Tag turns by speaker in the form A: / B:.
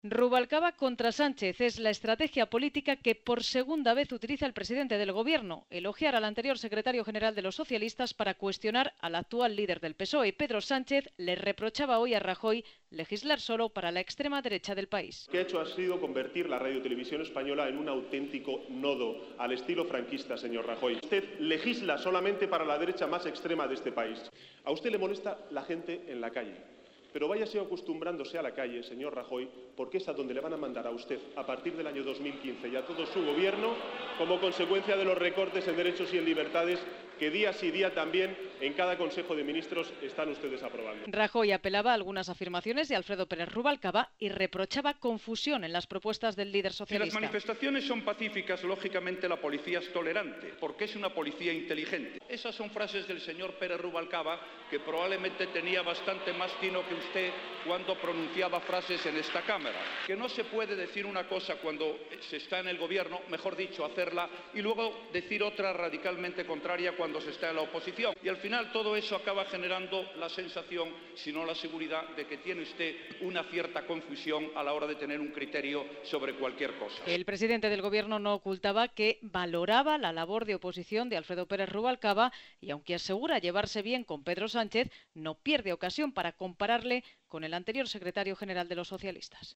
A: Rubalcaba contra Sánchez es la estrategia política que por segunda vez utiliza el presidente del Gobierno, elogiar al anterior secretario general de los socialistas para cuestionar al actual líder del PSOE. Pedro Sánchez le reprochaba hoy a Rajoy legislar solo para la extrema derecha del país.
B: Lo que ha hecho ha sido convertir la Radio-Televisión Española en un auténtico nodo, al estilo franquista, señor Rajoy. Usted legisla solamente para la derecha más extrema de este país. A usted le molesta la gente en la calle. Pero váyase acostumbrándose a la calle, señor Rajoy, porque es a donde le van a mandar a usted a partir del año 2015 y a todo su gobierno como consecuencia de los recortes en derechos y en libertades que día sí día también en cada Consejo de Ministros están ustedes aprobando.
A: Rajoy apelaba a algunas afirmaciones de Alfredo Pérez Rubalcaba y reprochaba confusión en las propuestas del líder socialista.
C: Si las manifestaciones son pacíficas, lógicamente la policía es tolerante, porque es una policía inteligente. Esas son frases del señor Pérez Rubalcaba, que probablemente tenía bastante más tino que usted cuando pronunciaba frases en esta Cámara. Que no se puede decir una cosa cuando se está en el gobierno, mejor dicho, hacerla, y luego decir otra radicalmente contraria cuando se está en la oposición. Y al final todo eso acaba generando la sensación, si no la seguridad, de que tiene usted una cierta confusión a la hora de tener un criterio sobre cualquier cosa.
A: El presidente del Gobierno no ocultaba que valoraba la labor de oposición de Alfredo Pérez Rubalcaba y, aunque asegura llevarse bien con Pedro Sánchez, no pierde ocasión para compararle con el anterior secretario general de los socialistas.